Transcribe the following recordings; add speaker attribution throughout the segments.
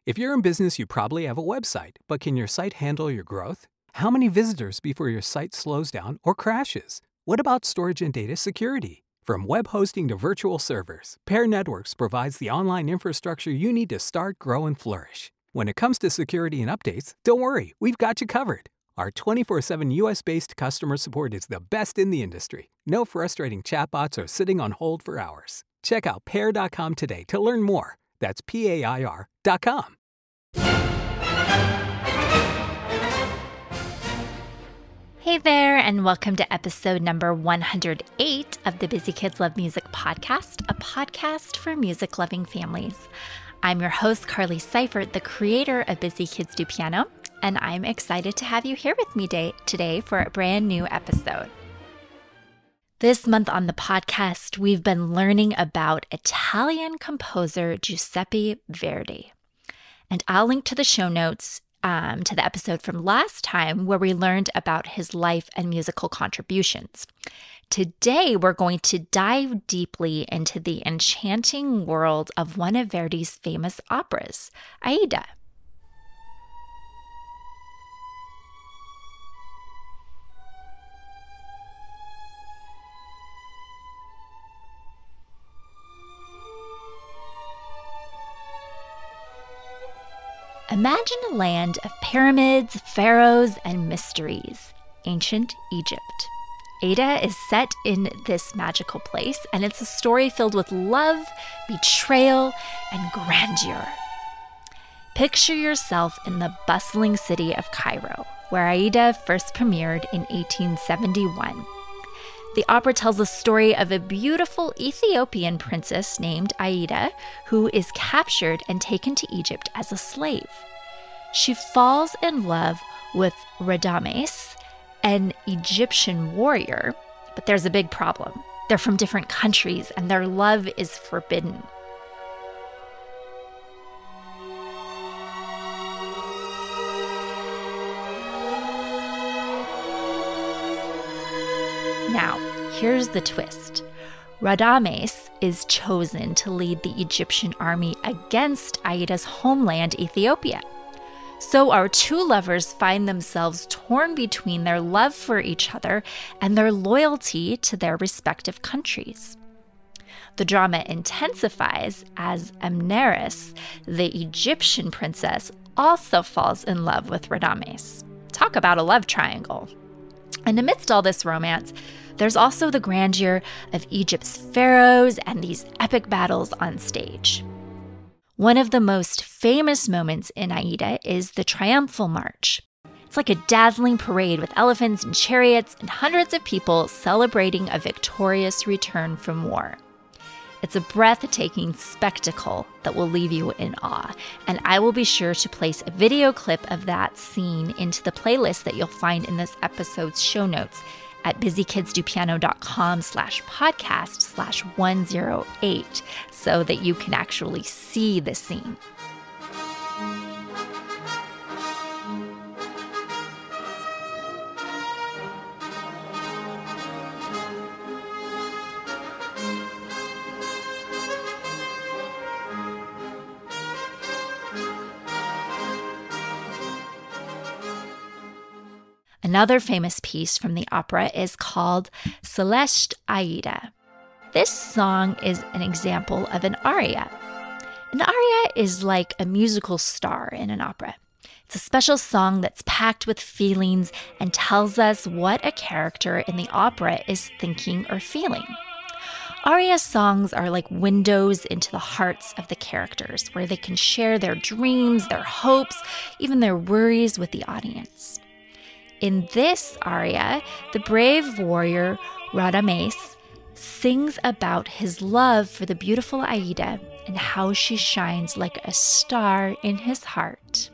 Speaker 1: If you're in business, you probably have a website, but can your site handle your growth? How many visitors before your site slows down or crashes? What about storage and data security? From web hosting to virtual servers, Pair Networks provides the online infrastructure you need to start, grow, and flourish. When it comes to security and updates, don't worry, we've got you covered. Our 24/7 US-based customer support is the best in the industry. No frustrating chatbots or sitting on hold for hours. Check out pair.com today to learn more. That's PAIR.com.
Speaker 2: Hey there, and welcome to episode number 108 of the Busy Kids Love Music podcast, a podcast for music-loving families. I'm your host, Carly Seifert, the creator of Busy Kids Do Piano, and I'm excited to have you here with me today for a brand new episode. This month on the podcast, we've been learning about Italian composer Giuseppe Verdi. And I'll link to the show notes to the episode from last time where we learned about his life and musical contributions. Today, we're going to dive deeply into the enchanting world of one of Verdi's famous operas, Aida. Imagine a land of pyramids, pharaohs, and mysteries, ancient Egypt. Aida is set in this magical place, and it's a story filled with love, betrayal, and grandeur. Picture yourself in the bustling city of Cairo, where Aida first premiered in 1871. The opera tells the story of a beautiful Ethiopian princess named Aida, who is captured and taken to Egypt as a slave. She falls in love with Radames, an Egyptian warrior, but there's a big problem. They're from different countries, and their love is forbidden. Now, here's the twist. Radames is chosen to lead the Egyptian army against Aida's homeland, Ethiopia. So our two lovers find themselves torn between their love for each other and their loyalty to their respective countries. The drama intensifies as Amneris, the Egyptian princess, also falls in love with Radames. Talk about a love triangle. And amidst all this romance, there's also the grandeur of Egypt's pharaohs and these epic battles on stage. One of the most famous moments in Aida is the Triumphal March. It's like a dazzling parade with elephants and chariots and hundreds of people celebrating a victorious return from war. It's a breathtaking spectacle that will leave you in awe, and I will be sure to place a video clip of that scene into the playlist that you'll find in this episode's show notes at busykidsdopiano.com/podcast/108 so that you can actually see the scene. Another famous piece from the opera is called Celeste Aida. This song is an example of an aria. An aria is like a musical star in an opera. It's a special song that's packed with feelings and tells us what a character in the opera is thinking or feeling. Aria songs are like windows into the hearts of the characters, where they can share their dreams, their hopes, even their worries with the audience. In this aria, the brave warrior Radames sings about his love for the beautiful Aida and how she shines like a star in his heart.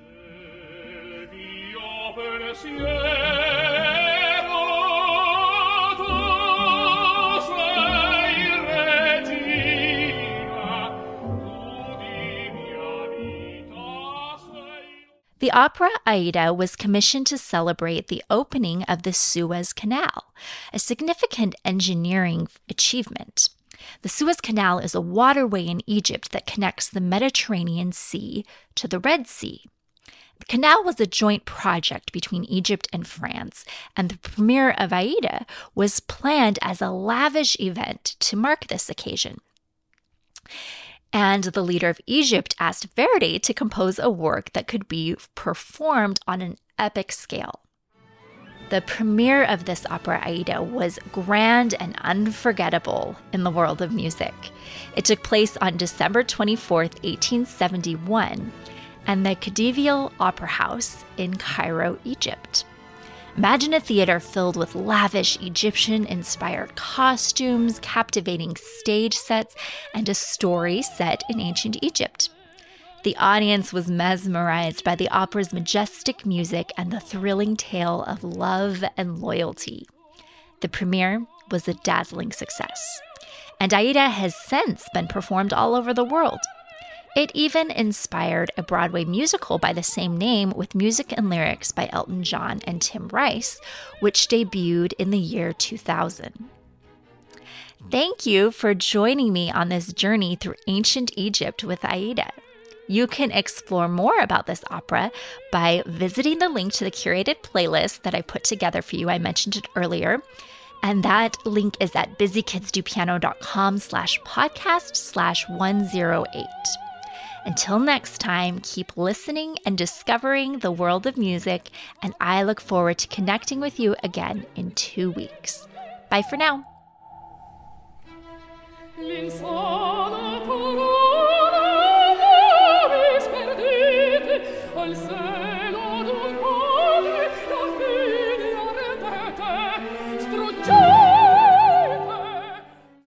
Speaker 2: The opera Aida was commissioned to celebrate the opening of the Suez Canal, a significant engineering achievement. The Suez Canal is a waterway in Egypt that connects the Mediterranean Sea to the Red Sea. The canal was a joint project between Egypt and France, and the premiere of Aida was planned as a lavish event to mark this occasion. And the leader of Egypt asked Verdi to compose a work that could be performed on an epic scale. The premiere of this opera, Aida, was grand and unforgettable in the world of music. It took place on December 24th, 1871, and the Khedivial Opera House in Cairo, Egypt. Imagine a theater filled with lavish Egyptian-inspired costumes, captivating stage sets, and a story set in ancient Egypt. The audience was mesmerized by the opera's majestic music and the thrilling tale of love and loyalty. The premiere was a dazzling success, and Aida has since been performed all over the world. It even inspired a Broadway musical by the same name with music and lyrics by Elton John and Tim Rice, which debuted in the year 2000. Thank you for joining me on this journey through ancient Egypt with Aida. You can explore more about this opera by visiting the link to the curated playlist that I put together for you. I mentioned it earlier. And that link is at busykidsdopiano.com/podcast/108. Until next time, keep listening and discovering the world of music, and I look forward to connecting with you again in 2 weeks. Bye for now.